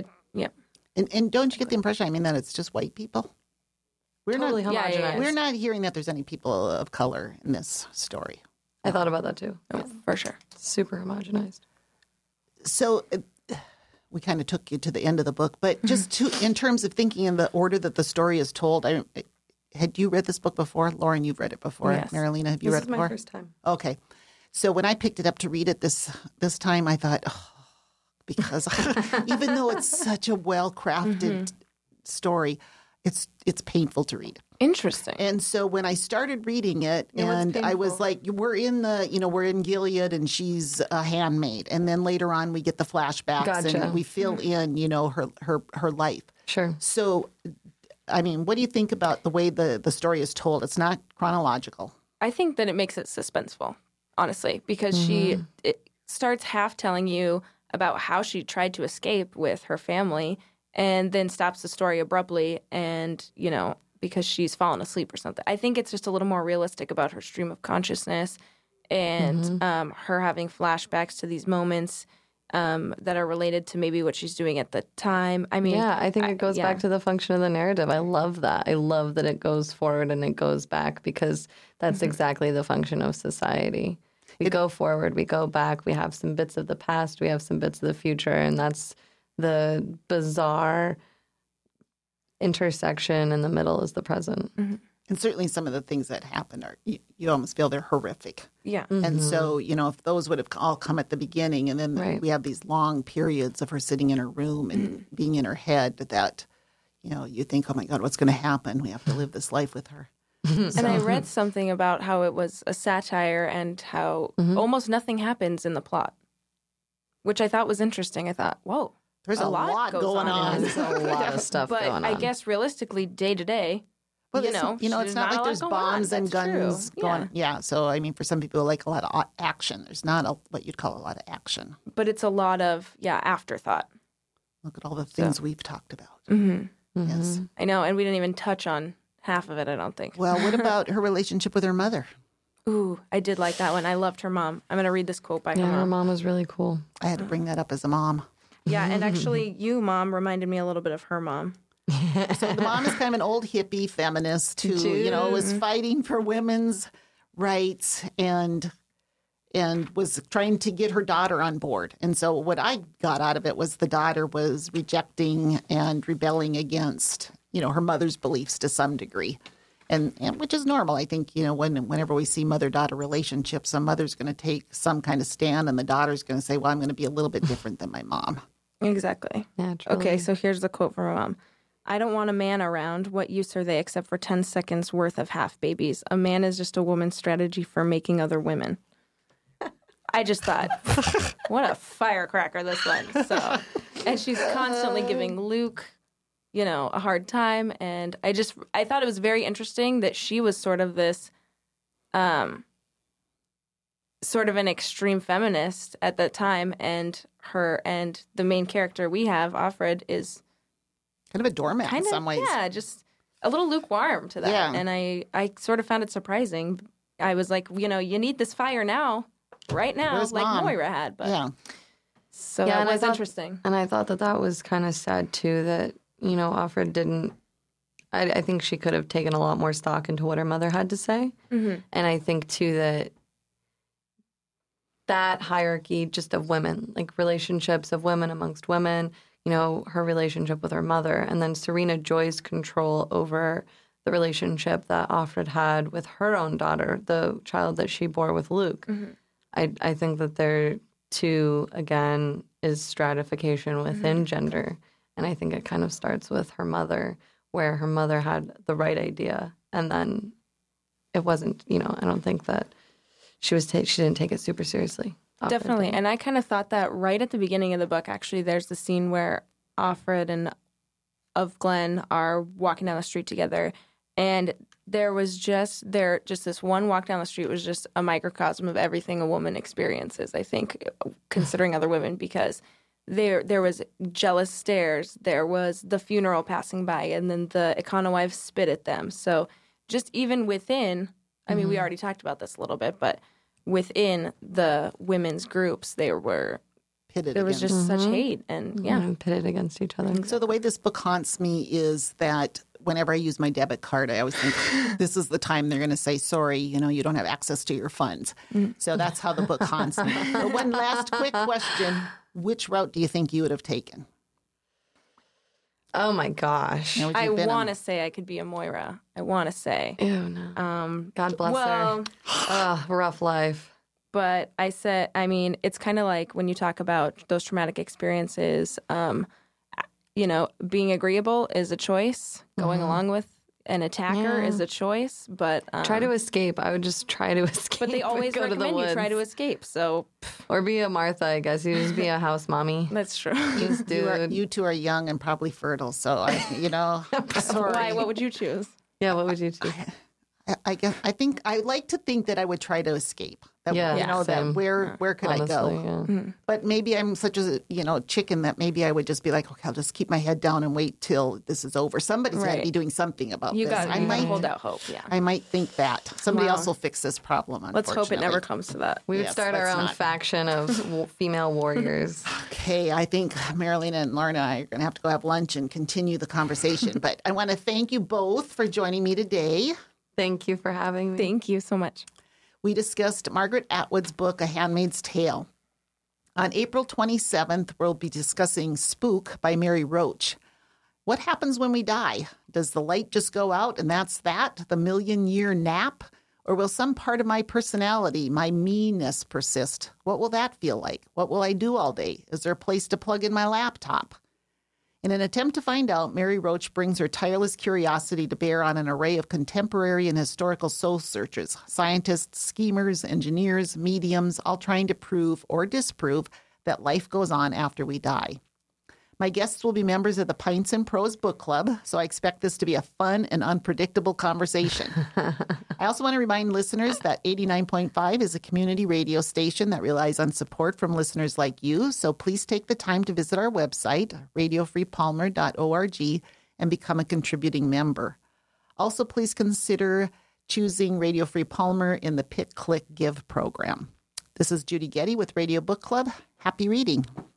S2: And don't you get the impression, that it's just white people? We're
S4: totally homogenized.
S2: Yeah. We're not hearing that there's any people of color in this story.
S4: I thought about that too.
S3: Oh, for sure.
S4: Super homogenized.
S2: So we kind of took you to the end of the book, but just in terms of thinking in the order that the story is told, had you read this book before? Lauren, you've read it before.
S3: Yes.
S2: Marilena, have you read it before?
S4: This is my first time.
S2: Okay. So when I picked it up to read it this time, I thought, because even though it's such a well-crafted story, it's painful to read.
S3: Interesting.
S2: And so when I started reading it, and I was like, we're in Gilead, and she's a handmaid, and then later on we get the flashbacks, and we fill in, her life.
S4: Sure.
S2: So, what do you think about the way the story is told? It's not chronological.
S3: I think that it makes it suspenseful, honestly, because it starts half telling you about how she tried to escape with her family and then stops the story abruptly and, because she's fallen asleep or something. I think it's just a little more realistic about her stream of consciousness and her having flashbacks to these moments that are related to maybe what she's doing at the time. I
S4: think it goes back to the function of the narrative. I love that. I love that it goes forward and it goes back because that's exactly the function of society. We go forward, we go back, we have some bits of the past, we have some bits of the future, and that's the bizarre intersection in the middle is the present.
S2: Mm-hmm. And certainly some of the things that happen are, you almost feel they're horrific.
S3: Yeah.
S2: Mm-hmm. And so, if those would have all come at the beginning, and then we have these long periods of her sitting in her room and being in her head that, you think, oh my God, what's going to happen? We have to live this life with her.
S3: And I read something about how it was a satire and how almost nothing happens in the plot, which I thought was interesting. I thought, whoa,
S2: there's a lot going on.
S4: There's a lot of stuff going on.
S3: But I guess realistically, day to day,
S2: it's not like there's bombs and guns going on. Yeah. So, for some people, like a lot of action. There's not what you'd call a lot of action.
S3: But it's a lot of, afterthought.
S2: Look at all the things we've talked about.
S3: Mm-hmm.
S2: Yes.
S3: I know. And we didn't even touch on half of it, I don't think.
S2: Well, what about her relationship with her mother?
S3: Ooh, I did like that one. I loved her mom. I'm going to read this quote by her mom.
S4: Yeah, her mom was really cool.
S2: I had to bring that up as a mom.
S3: Yeah, and actually, you, Mom, reminded me a little bit of her mom.
S2: So the mom is kind of an old hippie feminist who, was fighting for women's rights and was trying to get her daughter on board. And so what I got out of it was the daughter was rejecting and rebelling against, her mother's beliefs to some degree. And which is normal. I think, whenever we see mother-daughter relationships, a mother's going to take some kind of stand and the daughter's going to say, well, I'm going to be a little bit different than my mom.
S3: Exactly.
S4: Naturally.
S3: Okay, so here's the quote from her mom. I don't want a man around. What use are they except for 10 seconds worth of half babies? A man is just a woman's strategy for making other women. I just thought, what a firecracker this was. So, and she's constantly giving Luke, a hard time. And I thought it was very interesting that she was sort of this, sort of an extreme feminist at that time. And the main character we have, Offred, is
S2: kind of a doormat in some ways.
S3: Yeah, just a little lukewarm to that.
S2: Yeah.
S3: And I sort of found it surprising. I was like, you need this fire now, right now,
S2: Where's
S3: like
S2: Mom?
S3: Moira had. But
S2: Yeah.
S3: So
S4: Yeah,
S3: that was interesting.
S4: And I thought that was kind of sad, too, that, Offred didn't... I think she could have taken a lot more stock into what her mother had to say.
S3: Mm-hmm.
S4: And I think, too, that hierarchy just of women, like relationships of women amongst women, her relationship with her mother, and then Serena Joy's control over the relationship that Offred had with her own daughter, the child that she bore with Luke.
S3: Mm-hmm.
S4: I think that there, too, again, is stratification within gender. And I think it kind of starts with her mother, where her mother had the right idea. And then it wasn't, I don't think that she didn't take it super seriously.
S3: Definitely. And I kind of thought that right at the beginning of the book, actually, there's the scene where Offred and of Glenn are walking down the street together. And there was just this one walk down the street was just a microcosm of everything a woman experiences, I think, considering other women, because there was jealous stares, there was the funeral passing by, and then the Econowives spit at them. So just even within, I mean, we already talked about this a little bit, but within the women's groups, there was just such hate and
S4: pitted against each other.
S2: So the way this book haunts me is that whenever I use my debit card, I always think this is the time they're going to say, sorry, you don't have access to your funds. So that's how the book haunts me. But one last quick question. Which route do you think you would have taken?
S4: Oh, my gosh.
S3: I want to say I could be a Moira. I want to say.
S4: Ew, no. God bless her. Rough life.
S3: But it's kind of like when you talk about those traumatic experiences, being agreeable is a choice. Going along with an attacker is a choice. But
S4: try to escape. I would just try to escape.
S3: But they always
S4: go
S3: recommend
S4: to the woods.
S3: You try to escape. So,
S4: or be a Martha, I guess. You just be a house mommy.
S3: That's true.
S2: You two are young and probably fertile. So, sorry.
S3: Why? What would you choose?
S4: Yeah, what would you choose?
S2: I think I like to think that I would try to escape. That,
S4: same.
S2: That where could
S4: Honestly,
S2: I go?
S4: Yeah.
S2: But maybe I'm such a chicken that maybe I would just be like, okay, I'll just keep my head down and wait till this is over. Somebody's got to be doing something about this.
S3: You got to hold out hope. Yeah,
S2: I might think that somebody else will fix this problem.
S3: Let's hope it never comes to that.
S4: We would start our own faction of female warriors.
S2: Okay, I think Marilena and Lorna and I are going to have to go have lunch and continue the conversation. But I want to thank you both for joining me today.
S4: Thank you for having me.
S3: Thank you so much.
S2: We discussed Margaret Atwood's book, A Handmaid's Tale. On April 27th, we'll be discussing Spook by Mary Roach. What happens when we die? Does the light just go out and that's that, the million-year nap? Or will some part of my personality, my meanness, persist? What will that feel like? What will I do all day? Is there a place to plug in my laptop? In an attempt to find out, Mary Roach brings her tireless curiosity to bear on an array of contemporary and historical soul searchers, scientists, schemers, engineers, mediums, all trying to prove or disprove that life goes on after we die. My guests will be members of the Pints and Prose Book Club, so I expect this to be a fun and unpredictable conversation. I also want to remind listeners that 89.5 is a community radio station that relies on support from listeners like you, so please take the time to visit our website, radiofreepalmer.org, and become a contributing member. Also, please consider choosing Radio Free Palmer in the Pick, Click, Give program. This is Judy Getty with Radio Book Club. Happy reading.